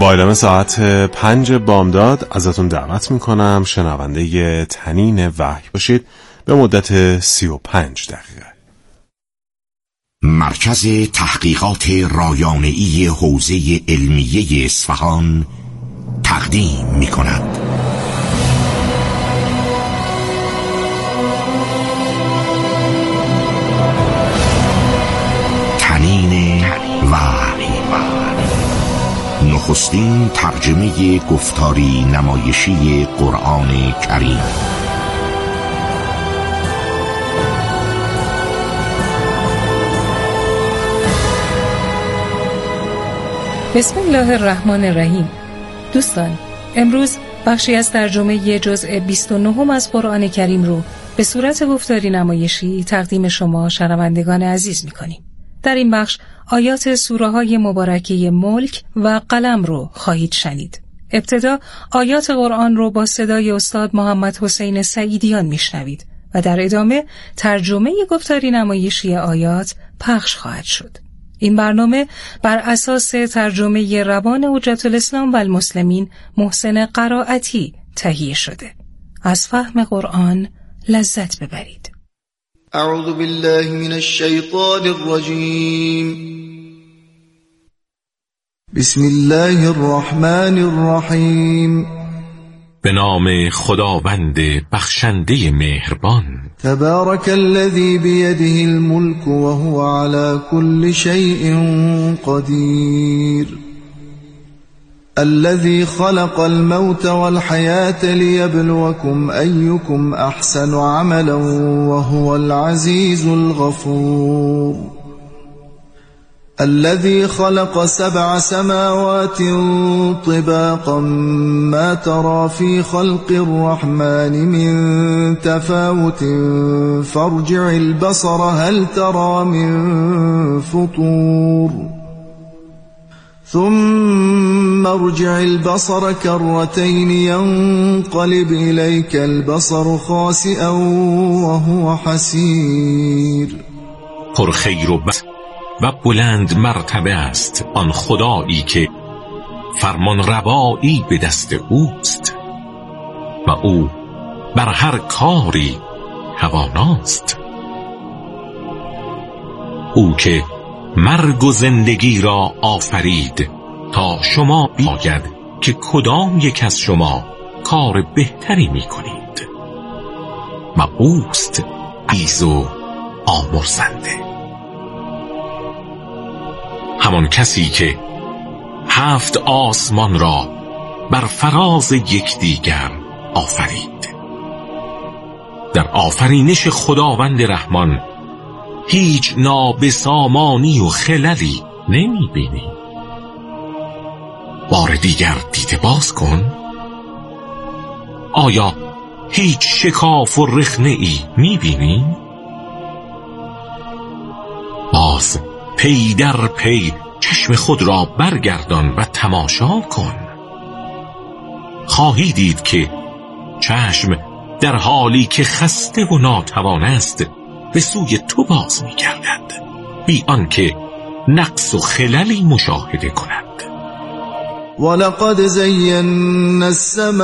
با اعلام ساعت 5 بامداد ازتون دعوت میکنم شنونده تنین وحی باشید به مدت 35 دقیقه. مرکز تحقیقات رایانه‌ای حوزه علمیه اصفهان تقدیم میکند. تنین وحی، نخستین ترجمه گفتاری نمایشی قرآن کریم. بسم الله الرحمن الرحیم. دوستان، امروز بخشی از ترجمه جزء 29 از قرآن کریم رو به صورت گفتاری نمایشی تقدیم شما شنوندگان عزیز می‌کنیم. در این بخش آیات سوره‌های مبارکه ملک و قلم رو خواهید شنید. ابتدا آیات قرآن رو با صدای استاد محمد حسین سعیدیان میشنوید و در ادامه ترجمه گفتاری نمایشی آیات پخش خواهد شد. این برنامه بر اساس ترجمه روان حجت الاسلام و المسلمین محسن قرائتی تهیه شده. از فهم قرآن لذت ببرید. اعوذ بالله من الشیطان الرجیم. بسم الله الرحمن الرحیم. به نام خداوند بخشنده مهربان. تبارک الذی بیده الملک وهو علی كل شیء قدیر. الذي خلق الموت والحياة ليبلوكم أيكم أحسن عملا وهو العزيز الغفور. الذي خلق 7 سماوات طباقا ما ترى في خلق الرحمن من تفاوت فارجع البصر هل ترى من فطور ثم ارجع البصر كرتين ينقلب إليك البصر خاسئا وهو حسير. پرخیر و بلند مرتبه است آن خدایی که فرمان روایی به دست اوست و او بر هر کاری تواناست. او که مرگ و زندگی را آفرید تا شما بیاید که کدام یک از شما کار بهتری می کنید و اوست عزیز و آمرزنده. همان کسی که 7 آسمان را بر فراز یکدیگر آفرید. در آفرینش خداوند رحمان هیچ نابسامانی و خللی نمی بینی. بار دیگر دیده باز کن. آیا هیچ شکاف و رخنه ای می بینی؟ باز پی در پی چشم خود را برگردان و تماشا کن. خواهی دید که چشم در حالی که خسته و ناتوان است به سوی تو باز می گردد بی آنکه نقص و خللی مشاهده کند. ولقد زينا السماء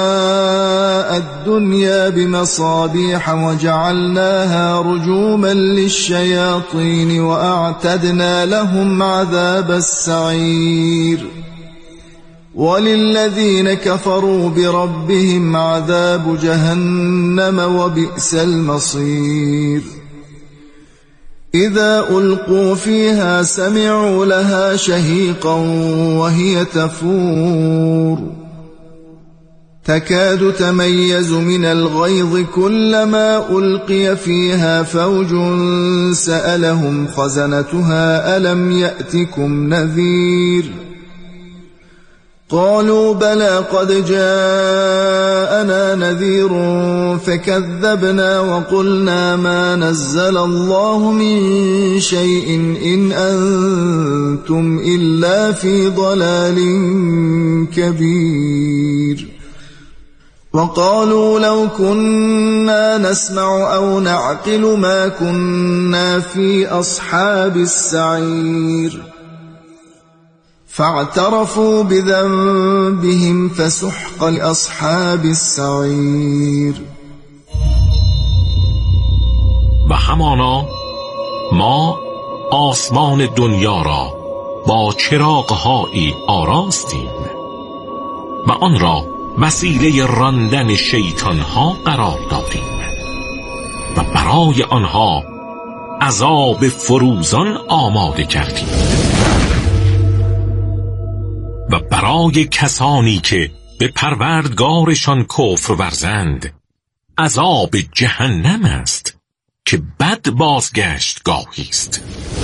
الدنيا بمصابيح وجعلناها رجوما للشياطين وأعتدنا لهم عذاب السعير. وللذين كفروا بربهم عذاب جهنم وبئس المصير. إذا ألقوا فيها سمعوا لها شهيقا وهي تفور تكاد تميز من الغيظ كلما ألقي فيها فوج سألهم خزنتها ألم يأتكم نذير قالوا بلى قد جاءنا نذير فكذبنا وقلنا ما نزل الله من شيء إن أنتم إلا في ضلال كبير وقالوا لو كنا نسمع أو نعقل ما كنا في أصحاب السعير فاعترفوا بذنبهم فسحقا لأصحاب السعیر. و همانا ما آسمان دنیا را با چراغ‌هایی آراستیم و آن را وسیله راندن شیطان‌ها قرار دادیم و برای آنها عذاب فروزان آماده کردیم. و برای کسانی که به پروردگارشان کفر ورزند عذاب جهنم است که بد بازگشتگاهی است.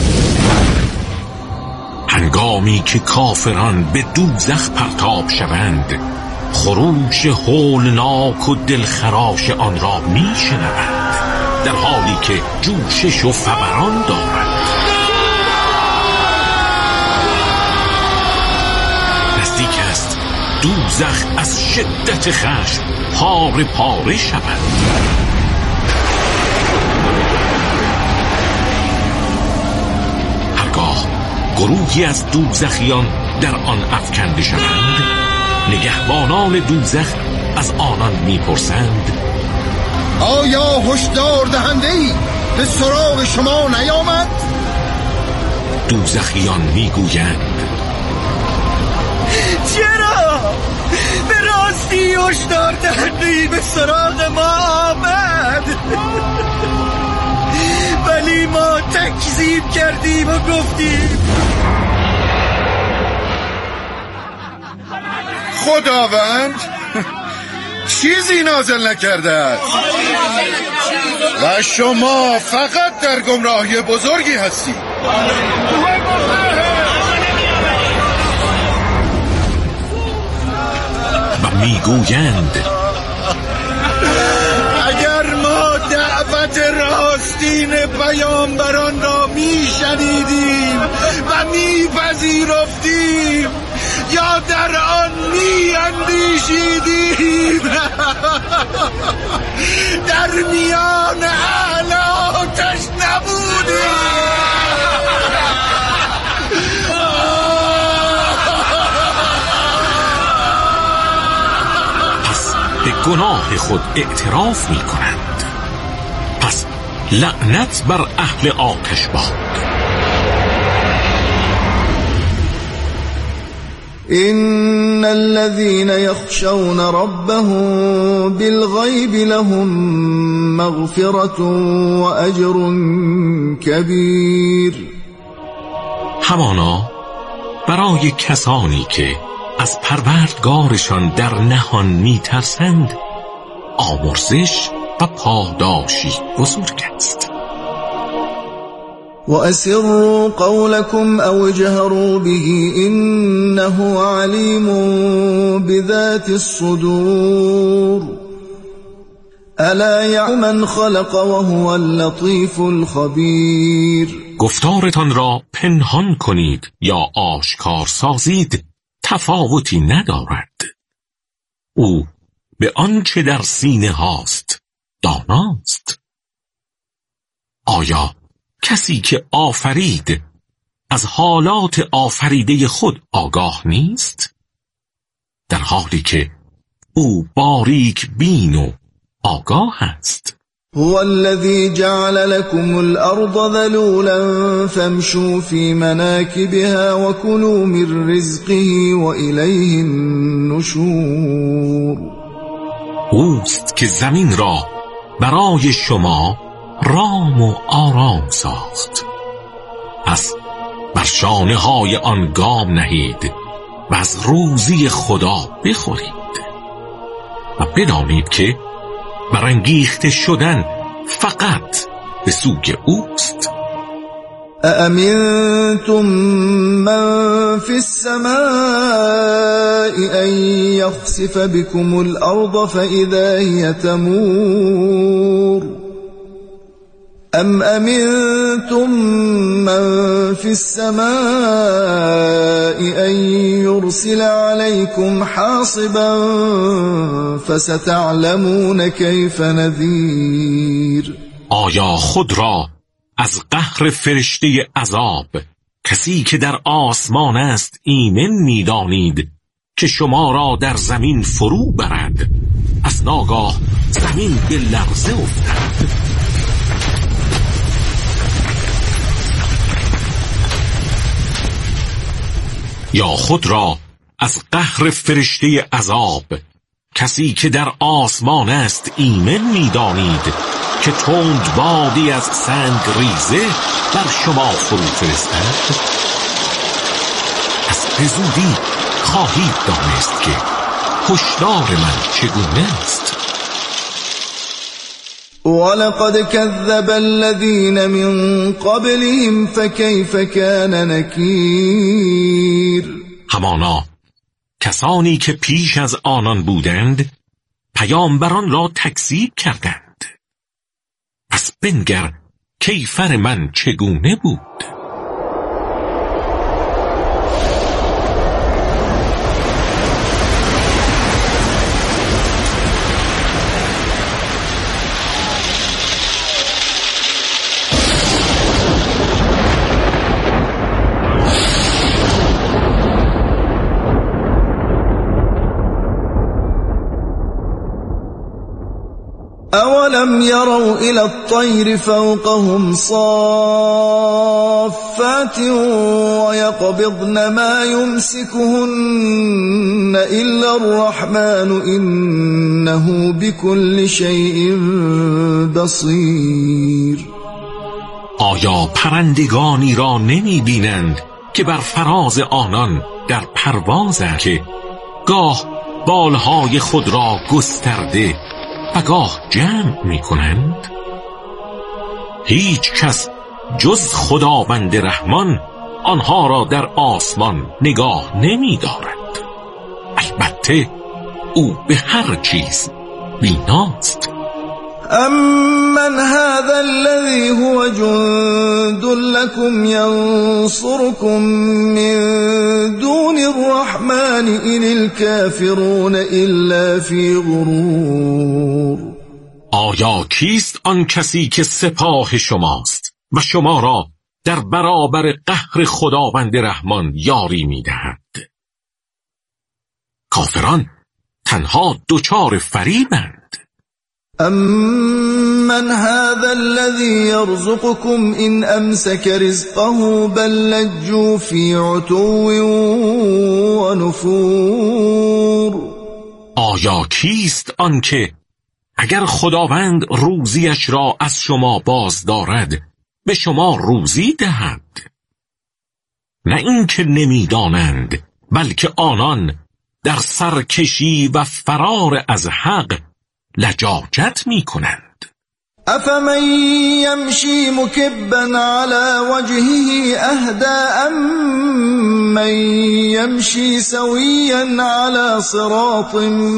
هنگامی که کافران به دوزخ پرتاب شوند خروش هولناک و دلخراش آن را میشنوند در حالی که جوشش و فوران دارند. نزدیک است دوزخ از شدت خشم پاره پاره شود. هرگاه گروهی از دوزخیان در آن افکنده شوند نگهبانان دوزخ از آنان میپرسند آیا هشدار دهنده‌ای به سراغ شما نیامد؟ دوزخیان میگویند چرا؟ به راستی هشدار دهنده‌ای به سراغ ما آمد ولی ما تکذیب کردیم و گفتیم خداوند چیزی نازل نکرده است و شما فقط در گمراهی بزرگی هستید. و میگویند اگر ما دعوت راستین پیامبران را میشنیدیم و میپذیرفتیم یا در آن میاندیشیدیم در میان اهل آتش نبودیم. پس به گناه خود اعتراف می کنند. پس لعنت بر اهل آتش باد. إن الذين يخشون ربهم بالغيب لهم مغفرة وأجر كبير. همانا برای کسانی که از پروردگارشان در نهان می‌ترسند آمرزش و پاداشی بزرگ است. وأسروا قولكم أو اجهروا به إنه عليم بذات الصدور ألا يعلم من خلق وهو اللطيف الخبير. گفتارتان را پنهان کنید یا آشکار سازید تفاوتی ندارد. او به آنچه در سینه هاست داناست. آیا کسی که آفرید از حالات آفریده خود آگاه نیست؟ در حالی که او باریک بین و آگاه است. هو الذي جعل لكم الأرض ذلولا فامشوا في مناكبها وكلوا من رزقه وإليه النشور. اوست که زمین را برای شما رام و آرام ساخت. پس بر شانه های آن گام نهید و از روزی خدا بخورید و بدانید که برانگیخته شدن فقط به سوی اوست. أأمنتم من في السماء أن يخسف بكم الأرض فإذا هي تمور أم أمنتم من في السماء أن يرسل عليكم حاصبا فستعلمون كيف نذير. آیا خود را از قهر فرشته عذاب کسی که در آسمان است ایمن می‌دانید که شما را در زمین فرو برد. از ناگاه زمین به لرزه افتاد. یا خود را از قهر فرشته عذاب، کسی که در آسمان است ایمن می‌دانید که تند بادی از سنگ ریزه بر شما فرو فرستد. از بزودی خواهید دانست که هشدار من چگونه است. ولقد كذب الذين من قبلهم فكيف كان نكير. همانا کسانی که پیش از آنان بودند پیامبران را تکذیب کردند. پس بنگر کیفر من چگونه بود. أولم يروا إلى الطير فوقهم صافات ويقبضن ما يمسكهن إلا الرحمن إنه بكل شيء بصير. آیا پرندگانی را نمی بینند که بر فراز آنان در پروازند که گاه بالهای خود را گسترده و گاه جمع می کنند؟ هیچ کس جز خداوند رحمان آنها را در آسمان نگاه نمی دارد. البته او به هر چیز بیناست. أَمَّنْ هَذَا الَّذِي هُوَ جُندٌ لَكُمْ يَنصُرُكُم مِّن دُونِ الرَّحْمَنِ إِنِ الْكَافِرُونَ إِلَّا فِي غُرُورٍ. آیا کیست آن کسی که سپاه شماست و شما را در برابر قهر خداوند رحمان یاری می‌دهد؟ کافران تنها دچار فریبند. أَمَّنْ هَذَا الَّذِي يَرْزُقُكُمْ إِنْ أَمْسَكَ رِزْقَهُ بَل لَّجُّوا فِي عُتُوٍّ وَنُفُورٍ. آیا کیست آن که اگر خداوند روزیش را از شما باز دارد به شما روزی دهد؟ نه اینکه نمی‌دانند، بلکه آنان در سرکشی و فرار از حق لجاجت می کنند. أفمن يمشي مكبا على وجهه أهدى أمن يمشي سويا على صراط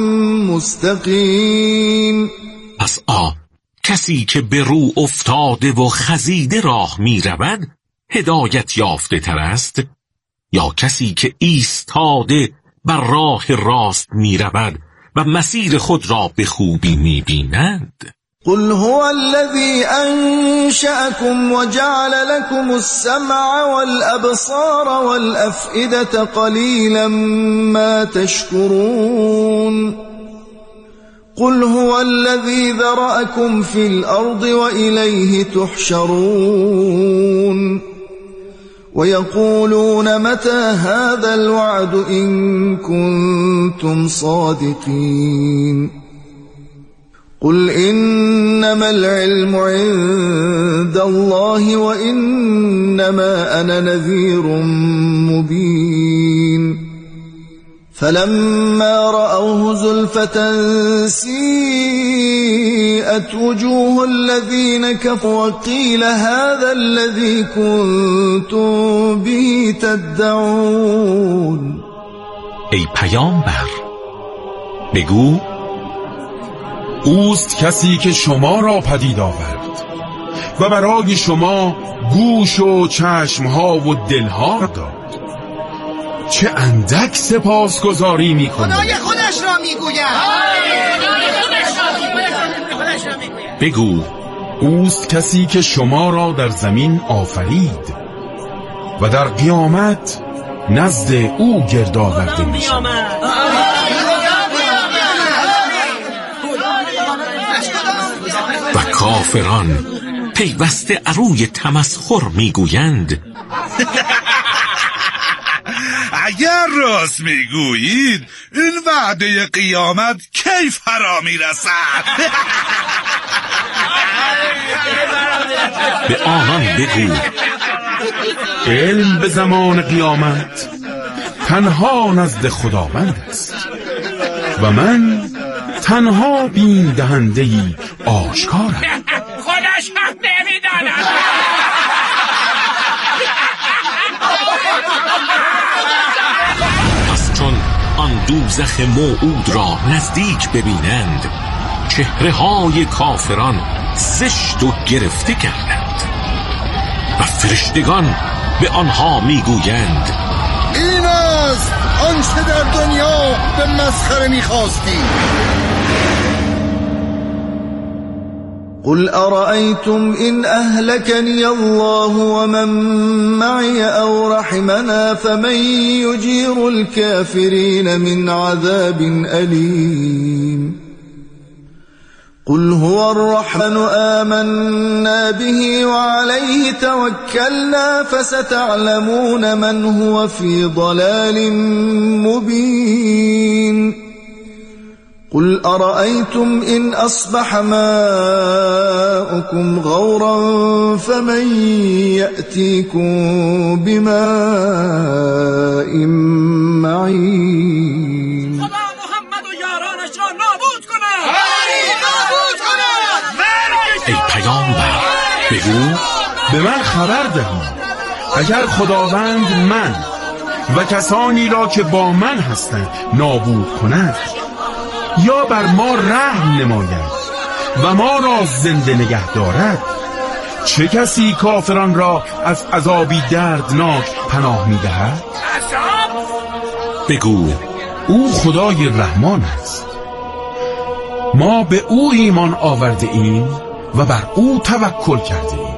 مستقيم. پس کسی که به رو افتاده و خزیده راه می رود هدایت یافته تر است، یا کسی که ایستاده بر راه راست می رود و مسیر خود را به خوبی می‌بینند؟ قل هو الذي أنشأكم وجعل لكم السمع والأبصار والأفئدة قليلا ما تشكرون. قل هو الذي ذرأكم في الأرض وإليه تحشرون. ويقولون متى هذا الوعد إن كنتم صادقين. قل إنما العلم عند الله وإنما أنا نذير مبين. فلما رأوه زلفة سيئت وجوه الذين كفروا وقيل هذا الذي كنتم به تدعون. ای پیامبر بگو اوست کسی که شما را پدید آورد و برای شما گوش و چشمها و دلها داد. چه اندک سپاسگزاری می‌کنید. خدای خودش را میگوید. بگو اوست کسی که شما را در زمین آفرید و در قیامت نزد او گرد آورده میشم. و کافران پیوسته اروی تمسخر میگویند اگر راست میگویید این وعده قیامت کی فرا میرسد؟ به آنان بگو علم به زمان قیامت تنها نزد خداوند است و من تنها بین دهنده‌ای آشکارم. خودش هم نمیداند. پس چون آن دوزخ موعود را نزدیک ببینند چهره های کافران زشت و گرفته کردند و فرشتگان به آنها میگویند این است آنچه در دنیا به مسخره میخواستی. قل أرأيتم إن أهلكني الله ومن معي أو رحمنا فمن يجير الكافرين من عذاب أليم قل هو الرحمن آمنا به وعليه توكلنا فستعلمون من هو في ضلال مبين قل أرأيتم إن أصبح ماؤكم غورا فمن يأتيكم بماء معين. خدا محمد و یارانش را نابود کند. ای پیامبر بگو به من خبر دهید اگر خداوند من و کسانی را که با من هستند نابود کند یا بر ما رحم نماید و ما را زنده نگه دارد، چه کسی کافران را از عذابی دردناک پناه می‌دهد؟ بگو او خدای رحمان است. ما به او ایمان آورده ایم و بر او توکل کرده ایم.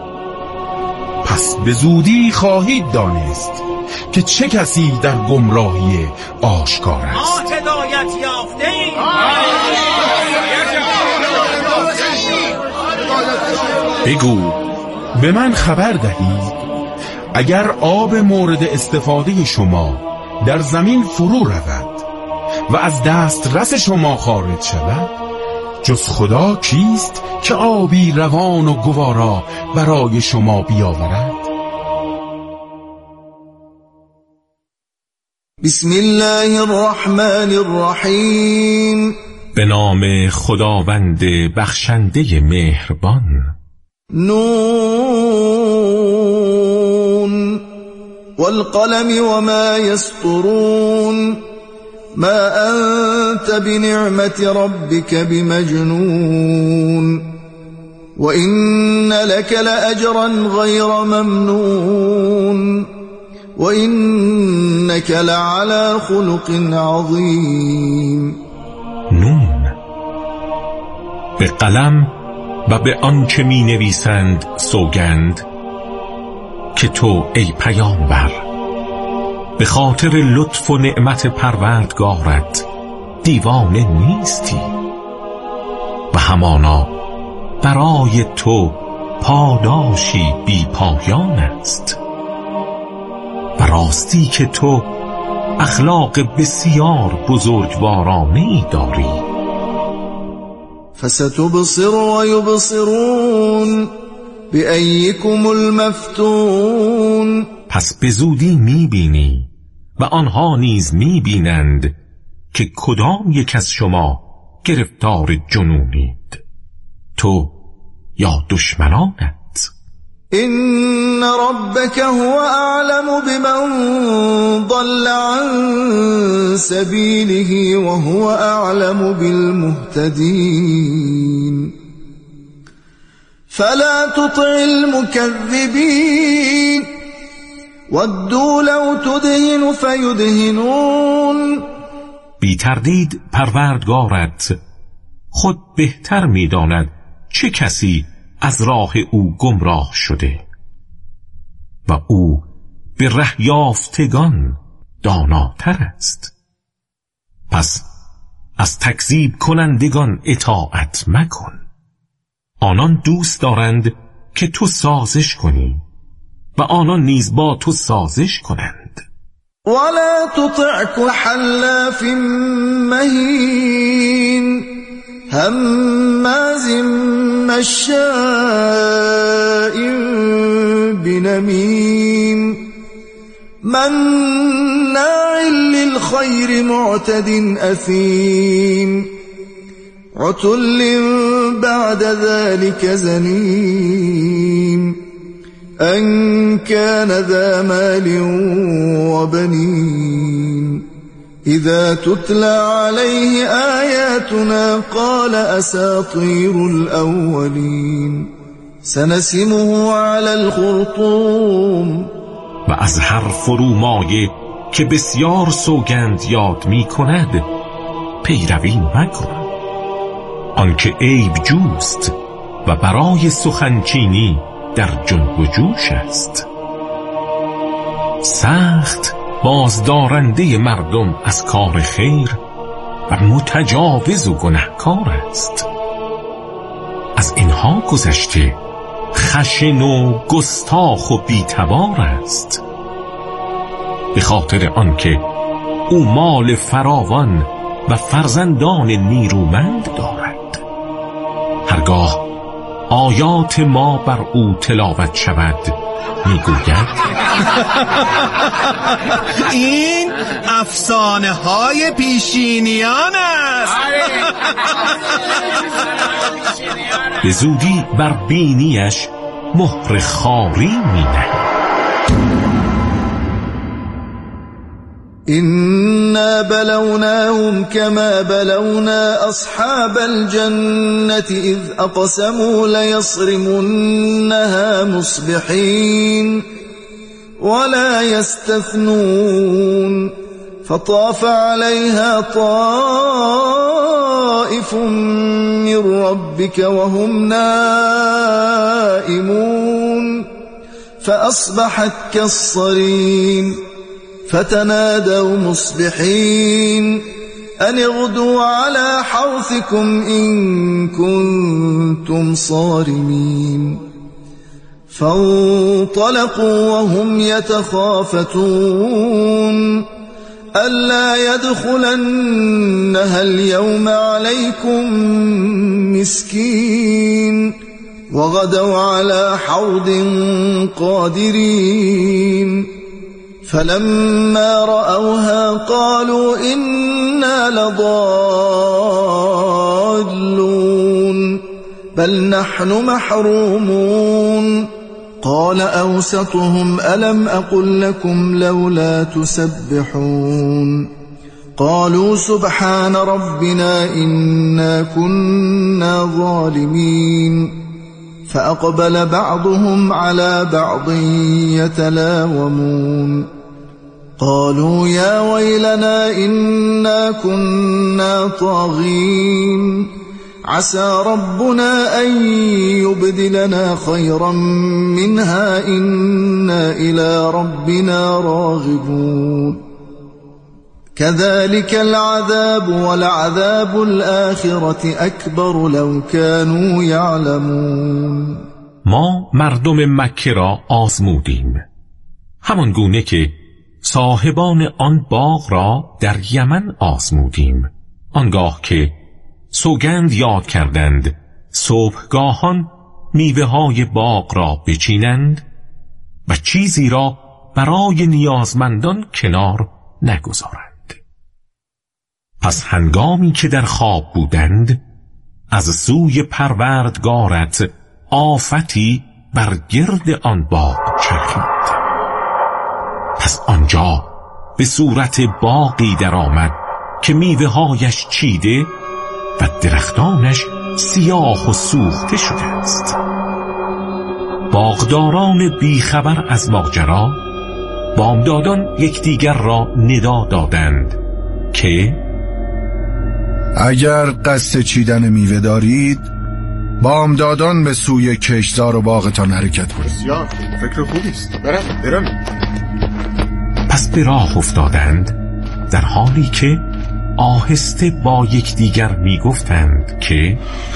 پس به زودی خواهید دانست که چه کسی در گمراهی آشکار است. ما هدایت یافته‌ایم. بگو به من خبر دهید اگر آب مورد استفاده شما در زمین فرو رود و از دسترس شما خارج شود، جز خدا کیست که آبی روان و گوارا برای شما بیاورد؟ بسم الله الرحمن الرحیم. به نام خداوند بخشنده مهربان. نون والقلم وما يسطرون ما أنت بنعمة ربك بمجنون وإن لك لأجرا غير ممنون وإنك لعلى خلق عظيم. نون، به قلم و به آنچه می نویسند سوگند که تو ای پیامبر به خاطر لطف و نعمت پروردگارت دیوانه نیستی و همانا برای تو پاداشی بی پایان است و راستی که تو اخلاق بسیار بزرگوارانه‌ای داری. فستبصر ويبصرون بأيكم المفتون. پس به زودی میبینی و آنها نیز میبینند که کدام یک از شما گرفتار جنونید، تو یا دشمنانت. إن ربك هو أعلم بمن ضل عن سبيله وهو أعلم بالمهتدين فلا تطع المكذبين ودوا لو تدهن فيدهنون. بی تردید پروردگارت خود بهتر می‌داند چه کسی از راه او گمراه شده و او به ره یافتگان داناتر است. پس از تکذیب کنندگان اطاعت مکن. آنان دوست دارند که تو سازش کنی و آنان نیز با تو سازش کنند. ولا تطع كل حلاف مهين هماز مشاء بنميم مناع للخير معتد أثيم عتل بعد ذلك زنيم أن كان ذا مال وبنين إذا تتلى عليه آياتنا قال أساطير الأولين سنسمه على الخرطوم. و از هر فرومایه که بسیار سوگند یاد می کند پیروی مکن. آنکه عیب جوست و برای سخنچینی در جنب و جوش است. سخت بازدارنده مردم از کار خیر و متجاوز و گنهکار است. از اینها گذشته خشن و گستاخ و بی‌تبار است. به خاطر آنکه او مال فراوان و فرزندان نیرومند دارد. هرگاه آیات ما بر او تلاوت شود میگوید این افسانه های پیشینیان است. به زودی بر بینیش مهر خاری مینهد. إنا بلوناهم كما بلونا أصحاب الجنة إذ أقسموا ليصرمنها مصبحين ولا يستثنون فطاف عليها طائف من ربك وهم نائمون فأصبحت كالصريم فتنادوا مصبحين أن اغدوا على حرثكم إن كنتم صارمين فانطلقوا وهم يتخافتون ألا يدخلنها اليوم عليكم مسكين وغدوا على حرد قادرين فلما رأوها قالوا إنا لضالون بل نحن محرومون قال أوسطهم ألم أقل لكم لولا تسبحون قالوا سبحان ربنا إنا كنا ظالمين فأقبل بعضهم على بعض يتلاومون قالوا يا ويلنا إنا كنا طاغين عسى ربنا أن يبدلنا خيرا منها إنا إلى ربنا راغبون كذلك العذاب ولعذاب الآخرة أكبر لو كانوا يعلمون. ما مردم مکه را آزمودیم همان گونه که صاحبان آن باغ را در یمن آزمودیم. آنگاه که سوگند یاد کردند صبحگاهان میوه های باغ را بچینند و چیزی را برای نیازمندان کنار نگذارند. پس هنگامی که در خواب بودند از سوی پروردگارت آفتی بر گرد آن باغ چرخید. پس آنجا به صورت باغی در آمد که میوه هایش چیده و درختانش سیاه و سوخته شده است. باغداران بیخبر از ماجرا بامدادان یکدیگر را ندا دادند که اگر قصد چیدن میوه دارید بامدادان به سوی کشتزار و باغتان حرکت کنید. بسیار فکر خوبی است. برم به راه افتادند در حالی که آهسته با یکدیگر میگفتند که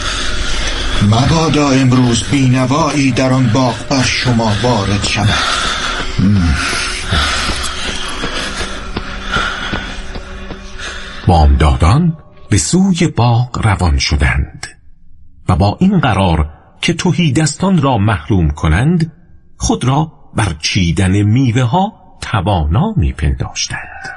مبادا امروز بینوایی در آن باغ بر شما وارد شود. بامدادان به سوی باغ روان شدند و با این قرار که تهیدستان را محروم کنند خود را بر چیدن میوه ها توانا میپنداشتند.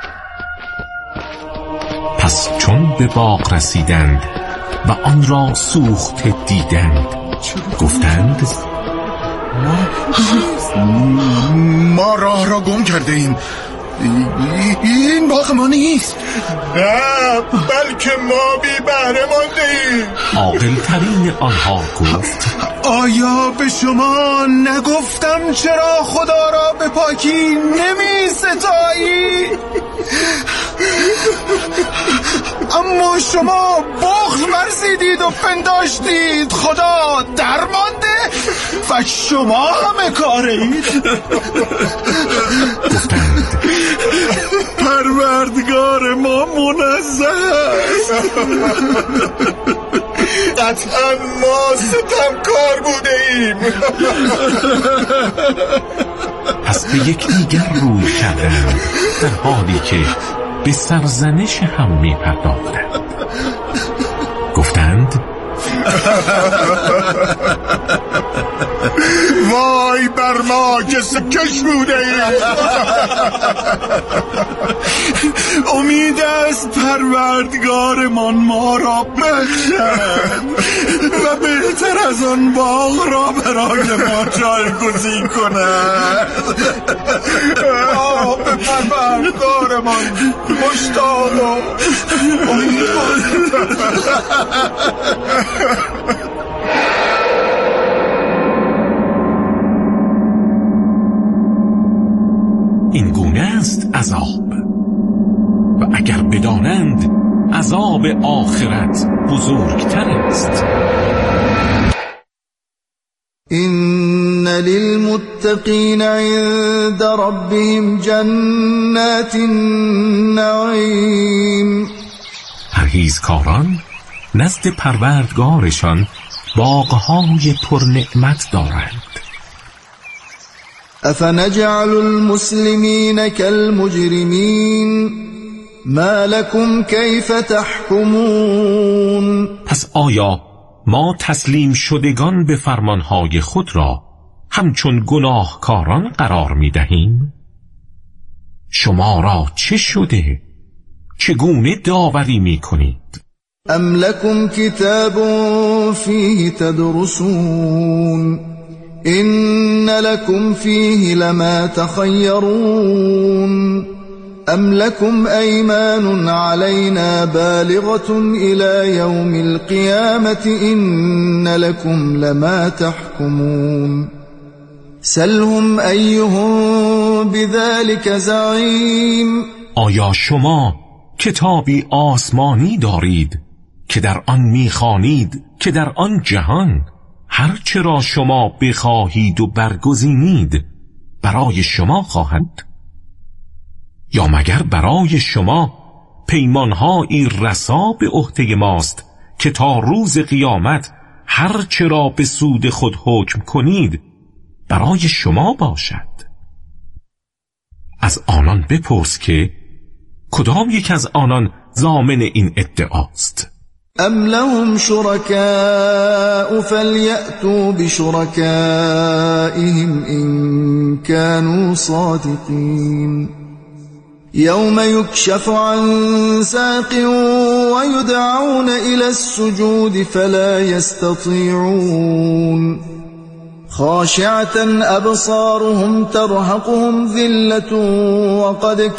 پس چون به باغ رسیدند و آن را سوخته دیدند گفتند ما راه را گم کرده ایم. این باغ ما نیست. نه، بلکه ما بی بهره مانده ایم. عاقل ترین آنها گفت آیا به شما نگفتم چرا خدا را به پاکی نمی ستایی؟ اما شما بخل ورزیدید و پنداشتید خدا درمانده و شما همه کاره اید. گفتند پروردگار ما منزه است. قطعا ما ستمکار بوده ایم. پس به یکدیگر روی کردند در حالی که به سرزنش هم می پرداختند. گفتند وای بر ما که سکش بوده ایم. امید است پروردگارمان ما را بخشد و بهتر از آن باغ را برای ما جایگزین کند. به پروردگارمان مشتاق و امیدواریم. این گونه است عذاب و اگر بدانند عذاب آخرت بزرگتر است. إن للمتقين عند ربهم جنات النعیم. پرهیزکاران نزد پروردگارشان باغهای پرنعمت دارند. افنجعل المسلمین كالمجرمین ما لكم كيف تحكمون. پس آیا ما تسلیم شدگان به فرمانهای خود را همچون گناهکاران قرار می دهیم؟ شما را چه شده؟ چگونه داوری می کنید؟ ام لكم كتاب فيه تدرسون إن لكم فيه لما تخيرون أم لكم أيمان علينا بالغة إلى يوم القيامة إن لكم لما تحكمون سلهم أيهم بذلك زعيم. آیا شما کتابی آسمانی دارید که در آن می‌خوانید که در آن جهان هر چه را شما بخواهید و برگزینید برای شما خواهند؟ یا مگر برای شما پیمانهایی رسا به عهده ماست که تا روز قیامت هر چه را به سود خود حکم کنید برای شما باشد؟ از آنان بپرس که کدام یک از آنان ضامن این ادعاست؟ ام لهم شركاء فليأتوا بشركائهم إن كانوا صادقين يوم يكشف عن ساق ويدعون إلى السجود فلا يستطيعون خاشعة أبصارهم ترهقهم ذلة وقد